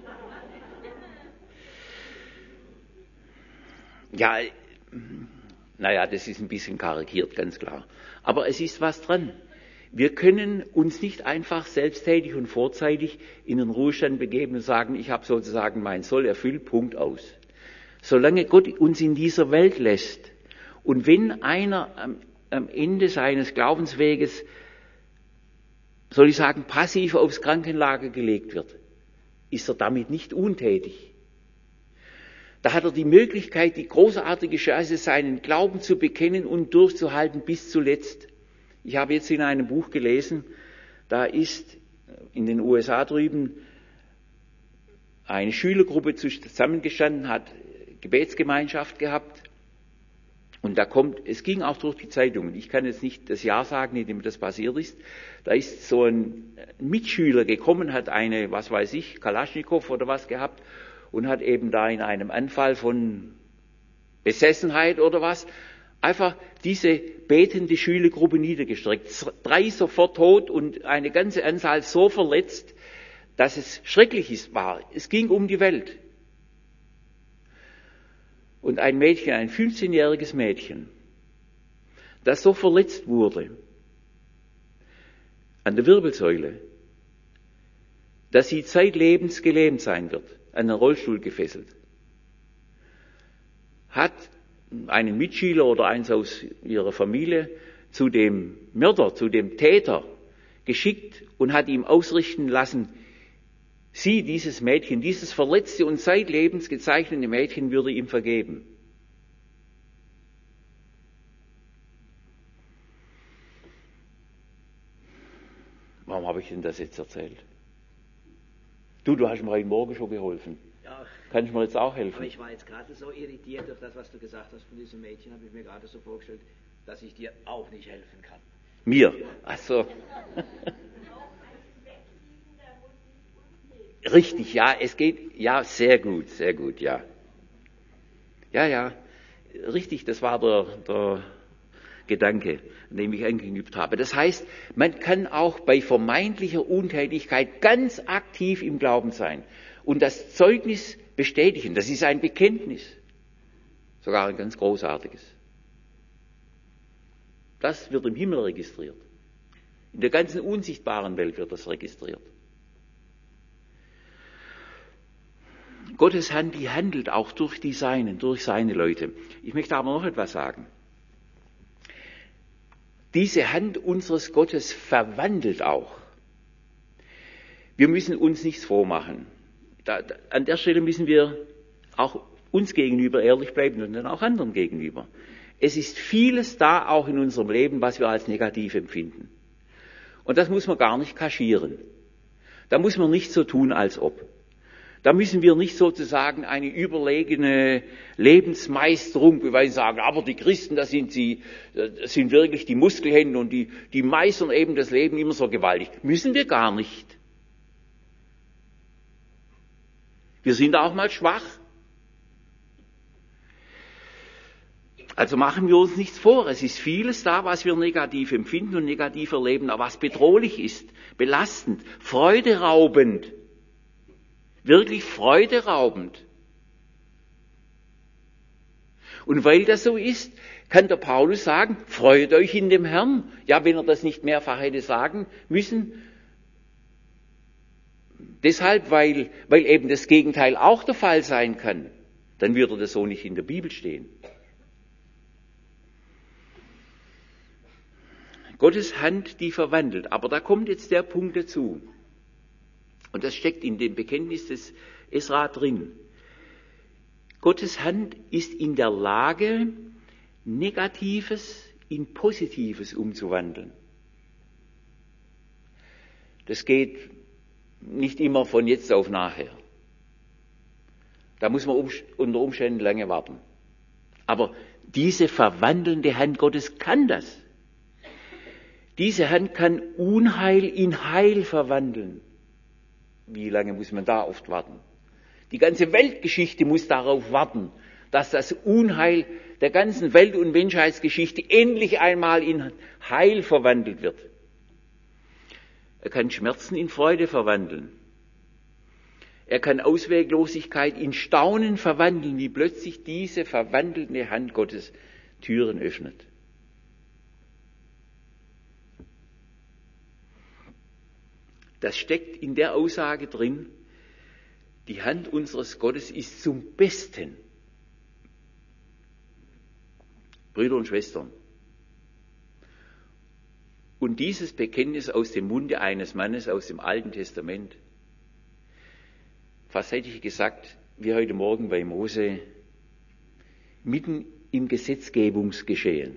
Ja, naja, das ist ein bisschen karikiert, ganz klar. Aber es ist was dran. Wir können uns nicht einfach selbsttätig und vorzeitig in den Ruhestand begeben und sagen, ich habe sozusagen mein Soll erfüllt, Punkt aus. Solange Gott uns in dieser Welt lässt und wenn einer am, am Ende seines Glaubensweges, soll ich sagen, passiv aufs Krankenlager gelegt wird, ist er damit nicht untätig, Da hat er die Möglichkeit, die großartige Chance, seinen Glauben zu bekennen und durchzuhalten bis zuletzt. Ich habe jetzt in einem Buch gelesen, da ist in den U S A drüben eine Schülergruppe zusammengestanden, hat Gebetsgemeinschaft gehabt. Und da kommt, es ging auch durch die Zeitungen, ich kann jetzt nicht das Jahr sagen, in dem das passiert ist, da ist so ein Mitschüler gekommen, hat eine, was weiß ich, Kalaschnikow oder was gehabt und hat eben da in einem Anfall von Besessenheit oder was, einfach diese betende Schülergruppe niedergestreckt. Drei sofort tot und eine ganze Anzahl so verletzt, dass es schrecklich war. Es ging um die Welt. Und ein Mädchen, ein fünfzehnjähriges Mädchen, das so verletzt wurde an der Wirbelsäule, dass sie zeitlebens gelähmt sein wird, an den Rollstuhl gefesselt, hat einen Mitschüler oder eins aus ihrer Familie zu dem Mörder, zu dem Täter geschickt und hat ihm ausrichten lassen, sie, dieses Mädchen, dieses verletzte und zeitlebens gezeichnete Mädchen würde ihm vergeben. Warum habe ich denn das jetzt erzählt? Du, du hast mir heute Morgen schon geholfen. Ja, Kannst du mir jetzt auch helfen? aber ich war jetzt gerade so irritiert durch das, was du gesagt hast von diesem Mädchen, habe ich mir gerade so vorgestellt, dass ich dir auch nicht helfen kann. Mir? Ach so. Richtig, ja, es geht, ja, sehr gut, sehr gut, ja. Ja, ja, richtig, das war der, der Gedanke, an dem ich angeknüpft habe. Das heißt, man kann auch bei vermeintlicher Untätigkeit ganz aktiv im Glauben sein und das Zeugnis bestätigen. Das ist ein Bekenntnis, sogar ein ganz großartiges. Das wird im Himmel registriert. In der ganzen unsichtbaren Welt wird das registriert. Gottes Hand, die handelt auch durch die Seinen, durch seine Leute. Ich möchte aber noch etwas sagen. Diese Hand unseres Gottes verwandelt auch. Wir müssen uns nichts vormachen. Da, da, an der Stelle müssen wir auch uns gegenüber ehrlich bleiben und dann auch anderen gegenüber. Es ist vieles da auch in unserem Leben, was wir als negativ empfinden. Und das muss man gar nicht kaschieren. Da muss man nicht so tun, als ob. Da müssen wir nicht sozusagen eine überlegene Lebensmeisterung beweisen, sagen, aber die Christen, das sind sie, das sind wirklich die Muskelhände und die, die meistern eben das Leben immer so gewaltig. Müssen wir gar nicht. Wir sind auch mal schwach. Also machen wir uns nichts vor. Es ist vieles da, was wir negativ empfinden und negativ erleben, aber was bedrohlich ist, belastend, freuderaubend. Wirklich freuderaubend. Und weil das so ist, kann der Paulus sagen, freut euch in dem Herrn. Ja, wenn er das nicht mehrfach hätte sagen müssen. Deshalb, weil, weil eben das Gegenteil auch der Fall sein kann. Dann würde das so nicht in der Bibel stehen. Gottes Hand, die verwandelt. Aber da kommt jetzt der Punkt dazu. Und das steckt in dem Bekenntnis des Esra drin. Gottes Hand ist in der Lage, Negatives in Positives umzuwandeln. Das geht nicht immer von jetzt auf nachher. Da muss man unter Umständen lange warten. Aber diese verwandelnde Hand Gottes kann das. Diese Hand kann Unheil in Heil verwandeln. Wie lange muss man da oft warten? Die ganze Weltgeschichte muss darauf warten, dass das Unheil der ganzen Welt- und Menschheitsgeschichte endlich einmal in Heil verwandelt wird. Er kann Schmerzen in Freude verwandeln. Er kann Ausweglosigkeit in Staunen verwandeln, wie plötzlich diese verwandelnde Hand Gottes Türen öffnet. Das steckt in der Aussage drin, die Hand unseres Gottes ist zum Besten. Brüder und Schwestern. Und dieses Bekenntnis aus dem Munde eines Mannes aus dem Alten Testament, fast hätte ich gesagt, wie heute Morgen bei Mose, mitten im Gesetzgebungsgeschehen.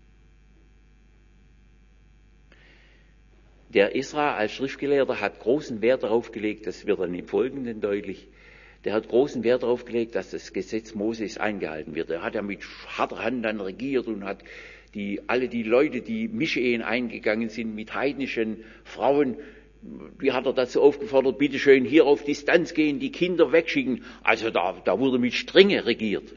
Der Esra als Schriftgelehrter hat großen Wert darauf gelegt, das wird dann im Folgenden deutlich, der hat großen Wert darauf gelegt, dass das Gesetz Moses eingehalten wird. Er hat ja mit harter Hand dann regiert und hat die, alle die Leute, die Mischehen eingegangen sind mit heidnischen Frauen, die hat er dazu aufgefordert, bitteschön hier auf Distanz gehen, die Kinder wegschicken. Also da, da wurde mit Strenge regiert.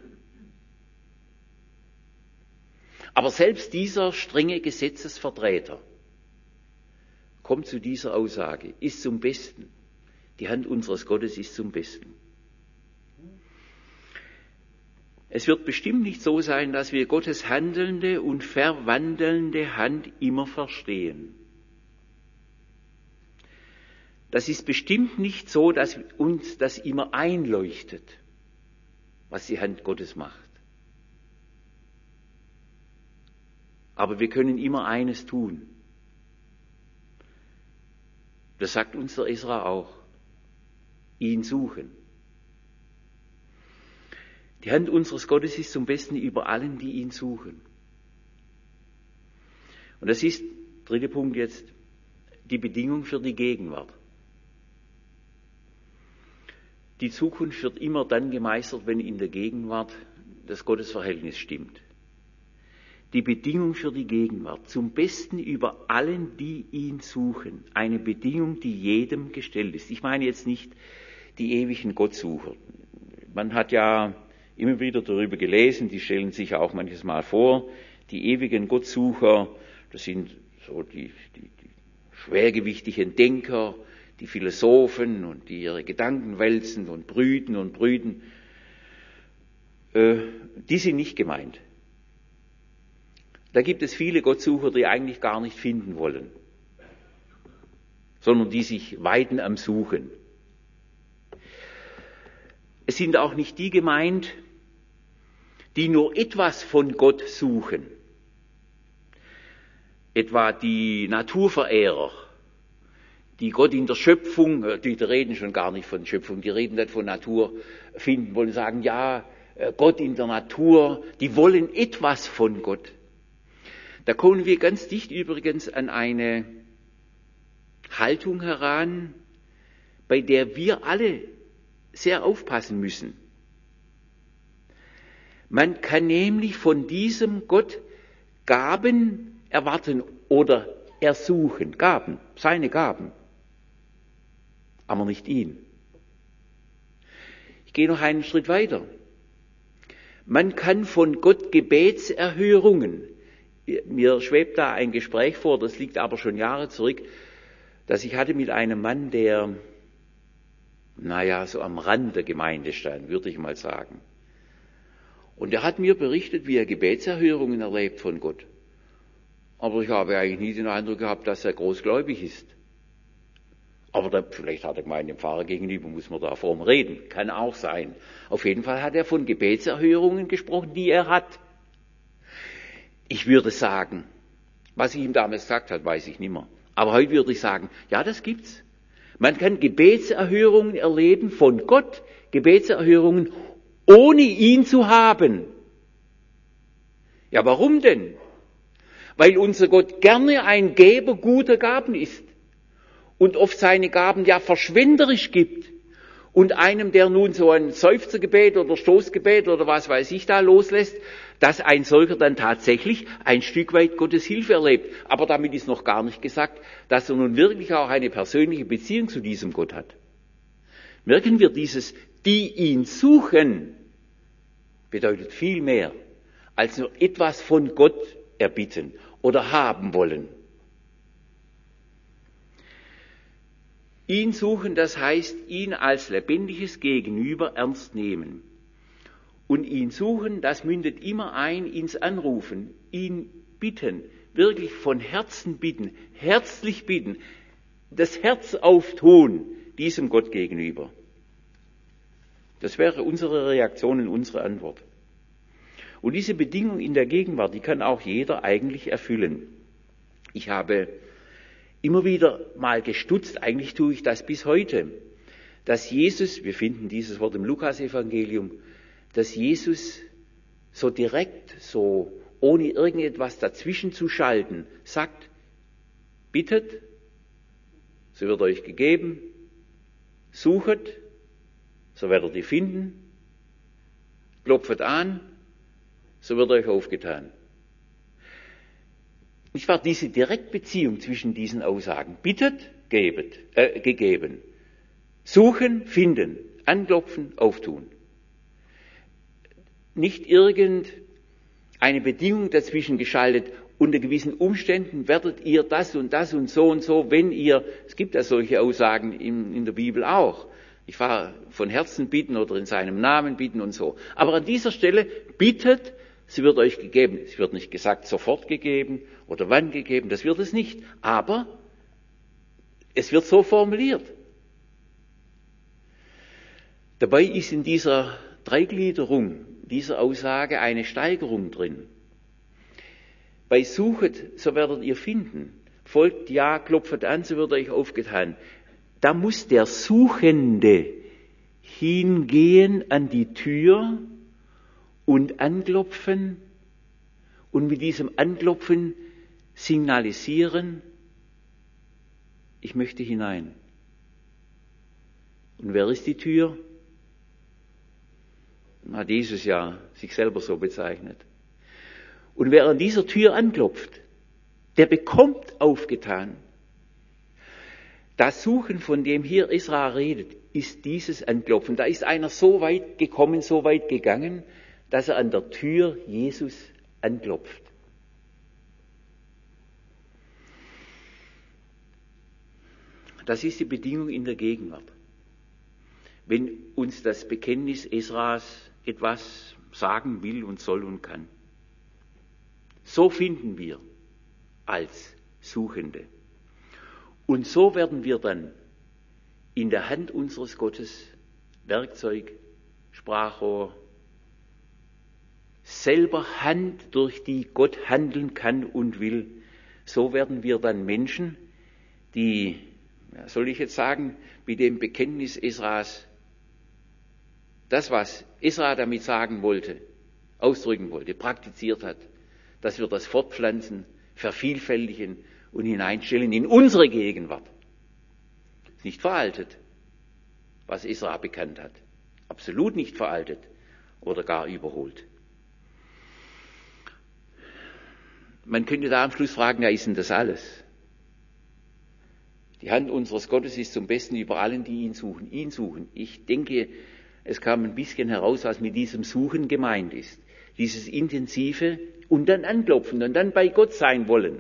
Aber selbst dieser strenge Gesetzesvertreter kommt zu dieser Aussage, ist zum Besten. Die Hand unseres Gottes ist zum Besten. Es wird bestimmt nicht so sein, dass wir Gottes handelnde und verwandelnde Hand immer verstehen. Das ist bestimmt nicht so, dass uns das immer einleuchtet, was die Hand Gottes macht. Aber wir können immer eines tun. Das sagt uns der Esra auch. Ihn suchen. Die Hand unseres Gottes ist zum Besten über allen, die ihn suchen. Und das ist, dritter Punkt jetzt, die Bedingung für die Gegenwart. Die Zukunft wird immer dann gemeistert, wenn in der Gegenwart das Gottesverhältnis stimmt. Die Bedingung für die Gegenwart, zum Besten über allen, die ihn suchen. Eine Bedingung, die jedem gestellt ist. Ich meine jetzt nicht die ewigen Gottsucher. Man hat ja immer wieder darüber gelesen, die stellen sich auch manches Mal vor, die ewigen Gottsucher, das sind so die, die, die schwergewichtigen Denker, die Philosophen und die ihre Gedanken wälzen und brüten und brüten. Äh, die sind nicht gemeint. Da gibt es viele Gottsucher, die eigentlich gar nicht finden wollen, sondern die sich weiden am Suchen. Es sind auch nicht die gemeint, die nur etwas von Gott suchen. Etwa die Naturverehrer, die Gott in der Schöpfung, die reden schon gar nicht von Schöpfung, die reden nicht von Natur, finden wollen, sagen, ja, Gott in der Natur, die wollen etwas von Gott. Da kommen wir ganz dicht übrigens an eine Haltung heran, bei der wir alle sehr aufpassen müssen. Man kann nämlich von diesem Gott Gaben erwarten oder ersuchen, Gaben, seine Gaben, aber nicht ihn. Ich gehe noch einen Schritt weiter. Man kann von Gott Gebetserhörungen, mir schwebt da ein Gespräch vor, das liegt aber schon Jahre zurück, das ich hatte mit einem Mann, der, naja, so am Rand der Gemeinde stand, würde ich mal sagen. Und er hat mir berichtet, wie er Gebetserhörungen erlebt von Gott. Aber ich habe eigentlich nie den Eindruck gehabt, dass er großgläubig ist. Aber da, vielleicht hat er gemeint, dem Pfarrer gegenüber muss man da vorm reden. Kann auch sein. Auf jeden Fall hat er von Gebetserhörungen gesprochen, die er hat. Ich würde sagen, was ich ihm damals gesagt habe, weiß ich nicht mehr. Aber heute würde ich sagen, ja, das gibt's. Man kann Gebetserhörungen erleben von Gott, Gebetserhörungen, ohne ihn zu haben. Ja, warum denn? Weil unser Gott gerne ein Geber guter Gaben ist und oft seine Gaben ja verschwenderisch gibt. Und einem, der nun so ein Seufzergebet oder Stoßgebet oder was weiß ich da loslässt, dass ein solcher dann tatsächlich ein Stück weit Gottes Hilfe erlebt. Aber damit ist noch gar nicht gesagt, dass er nun wirklich auch eine persönliche Beziehung zu diesem Gott hat. Merken wir dieses, die ihn suchen, bedeutet viel mehr, als nur etwas von Gott erbitten oder haben wollen. Ihn suchen, das heißt, ihn als lebendiges Gegenüber ernst nehmen. Und ihn suchen, das mündet immer ein ins Anrufen, ihn bitten, wirklich von Herzen bitten, herzlich bitten, das Herz auftun diesem Gott gegenüber. Das wäre unsere Reaktion und unsere Antwort. Und diese Bedingung in der Gegenwart, die kann auch jeder eigentlich erfüllen. Ich habe immer wieder mal gestutzt, eigentlich tue ich das bis heute. dass Jesus, wir finden dieses Wort im Lukasevangelium, dass Jesus so direkt, so ohne irgendetwas dazwischen zu schalten, sagt, bittet, so wird euch gegeben, suchet, so werdet ihr finden, klopfet an, so wird euch aufgetan. Nicht wahr? Diese Direktbeziehung zwischen diesen Aussagen, bittet, gebet, äh, gegeben, suchen, finden, anklopfen, auftun. Nicht irgendeine Bedingung dazwischen geschaltet, unter gewissen Umständen werdet ihr das und das und so und so, wenn ihr, es gibt ja solche Aussagen in, in der Bibel auch, ich war von Herzen bitten oder in seinem Namen bitten und so. Aber an dieser Stelle bittet, sie wird euch gegeben. Es wird nicht gesagt, sofort gegeben oder wann gegeben, das wird es nicht. Aber es wird so formuliert. Dabei ist in dieser Dreigliederung, dieser Aussage eine Steigerung drin. Bei suchet, so werdet ihr finden. Folgt ja, klopfet an, so wird euch aufgetan. Da muss der Suchende hingehen an die Tür und anklopfen und mit diesem Anklopfen signalisieren, ich möchte hinein. Und wer ist die Tür? Hat Jesus ja sich selber so bezeichnet. Und wer an dieser Tür anklopft, der bekommt aufgetan. Das Suchen, von dem hier Israel redet, ist dieses Anklopfen. Da ist einer so weit gekommen, so weit gegangen, dass er an der Tür Jesus anklopft. Das ist die Bedingung in der Gegenwart. Wenn uns das Bekenntnis Esras etwas sagen will und soll und kann. So finden wir als Suchende. Und so werden wir dann in der Hand unseres Gottes, Werkzeug, Sprachrohr, selber Hand, durch die Gott handeln kann und will. So werden wir dann Menschen, die, ja, soll ich jetzt sagen, mit dem Bekenntnis Esras, das, was Esra damit sagen wollte, ausdrücken wollte, praktiziert hat, dass wir das fortpflanzen, vervielfältigen und hineinstellen in unsere Gegenwart. Ist nicht veraltet, was Esra bekannt hat. Absolut nicht veraltet oder gar überholt. Man könnte da am Schluss fragen, ja, ist denn das alles? Die Hand unseres Gottes ist zum Besten über allen, die ihn suchen. Ihn suchen. Ich denke, es kam ein bisschen heraus, was mit diesem Suchen gemeint ist. Dieses intensive und dann anklopfen und dann bei Gott sein wollen.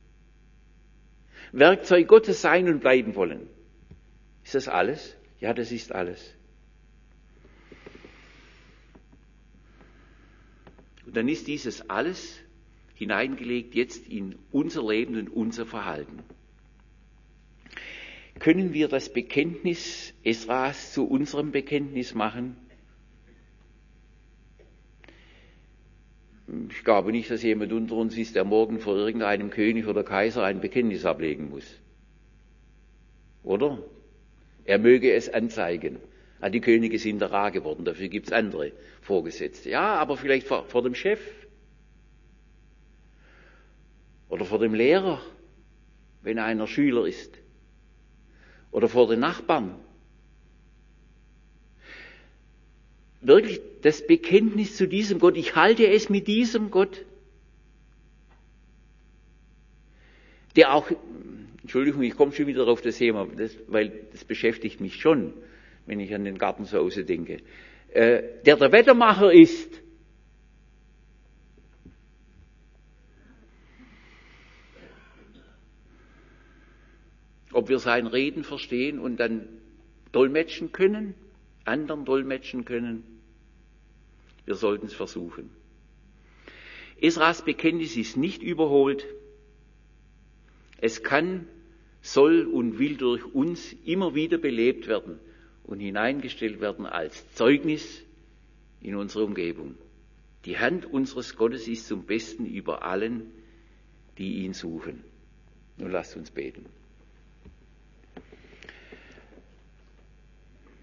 Werkzeug Gottes sein und bleiben wollen. Ist das alles? Ja, das ist alles. Und dann ist dieses alles hineingelegt jetzt in unser Leben und unser Verhalten. Können wir das Bekenntnis Esras zu unserem Bekenntnis machen? Ich glaube nicht, dass jemand unter uns ist, der morgen vor irgendeinem König oder Kaiser ein Bekenntnis ablegen muss. Oder? Er möge es anzeigen. Ah, die Könige sind da rar geworden, dafür gibt es andere Vorgesetzte. Ja, aber vielleicht vor, vor dem Chef. Oder vor dem Lehrer, wenn einer Schüler ist. Oder vor den Nachbarn. Wirklich das Bekenntnis zu diesem Gott. Ich halte es mit diesem Gott, der auch, Entschuldigung, ich komme schon wieder auf das Thema, das, weil das beschäftigt mich schon, wenn ich an den Garten zu Hause denke, äh, der der Wettermacher ist. Ob wir sein Reden verstehen und dann dolmetschen können, anderen dolmetschen können, wir sollten es versuchen. Esras Bekenntnis ist nicht überholt. Es kann, soll und will durch uns immer wieder belebt werden und hineingestellt werden als Zeugnis in unsere Umgebung. Die Hand unseres Gottes ist zum Besten über allen, die ihn suchen. Nun lasst uns beten.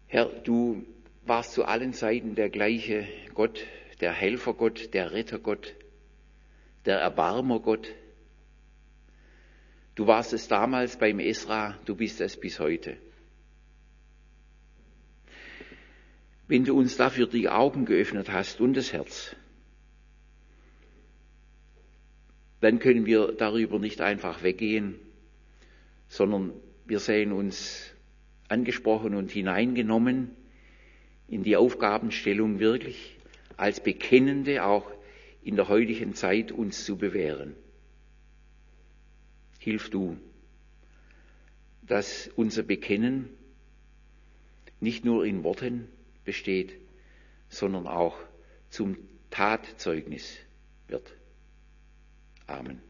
Herr, du warst zu allen Zeiten der gleiche Gott, der Helfergott, der Rettergott, der Erbarmergott. Du warst es damals beim Esra, du bist es bis heute. Wenn du uns dafür die Augen geöffnet hast und das Herz, dann können wir darüber nicht einfach weggehen, sondern wir sehen uns angesprochen und hineingenommen in die Aufgabenstellung wirklich als Bekennende auch in der heutigen Zeit uns zu bewähren. Hilf du, dass unser Bekennen nicht nur in Worten besteht, sondern auch zum Tatzeugnis wird. Amen.